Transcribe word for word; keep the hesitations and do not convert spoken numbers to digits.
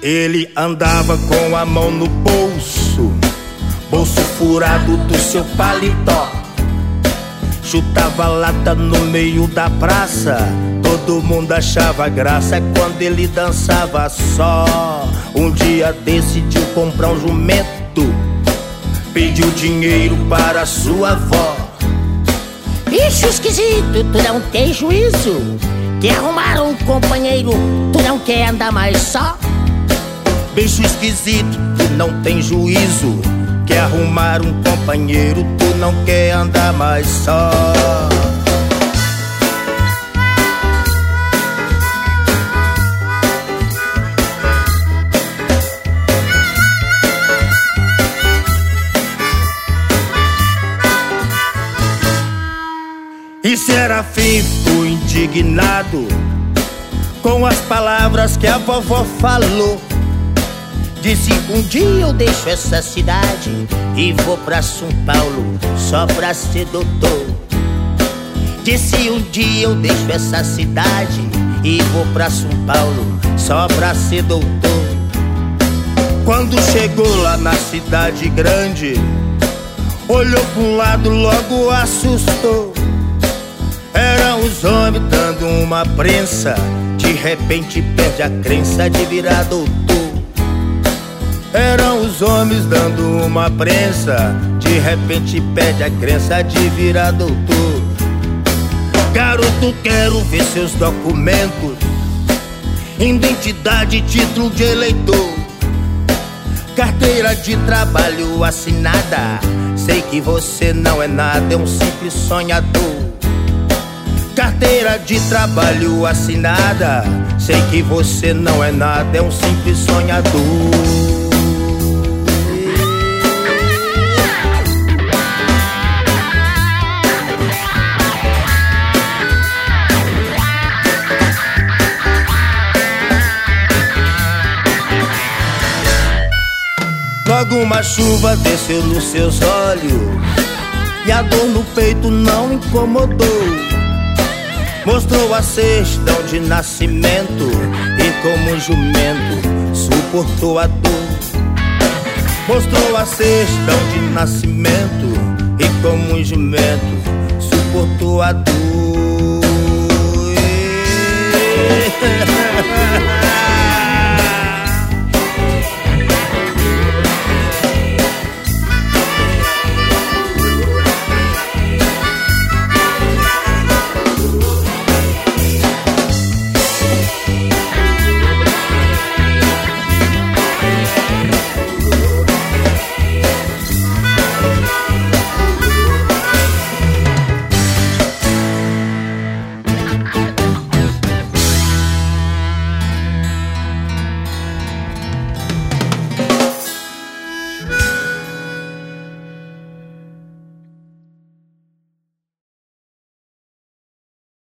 Ele andava com a mão no bolso, bolso furado do seu paletó. Chutava lata no meio da praça, todo mundo achava graça quando ele dançava só. Um dia decidiu comprar um jumento, pediu dinheiro para sua avó. Bicho esquisito, tu não tem juízo, quer arrumar um companheiro, tu não quer andar mais só. Bicho esquisito, tu não tem juízo, quer arrumar um companheiro, tu não quer andar mais só. E Serafim ficou indignado com as palavras que a vovó falou. Disse: um dia eu deixo essa cidade e vou pra São Paulo só pra ser doutor. Disse: um dia eu deixo essa cidade e vou pra São Paulo só pra ser doutor. Quando chegou lá na cidade grande, olhou pra um lado, logo assustou. Eram os homens dando uma prensa, de repente perde a crença de virar doutor. Eram os homens dando uma prensa, de repente perde a crença de virar doutor. Garoto, quero ver seus documentos, identidade, título de eleitor, carteira de trabalho assinada. Sei que você não é nada, é um simples sonhador. Carteira de trabalho assinada, sei que você não é nada, é um simples sonhador. Logo uma chuva desceu nos seus olhos e a dor no peito não incomodou. Mostrou a certidão de nascimento e como um jumento suportou a dor. Mostrou a certidão de nascimento e como um jumento suportou a dor.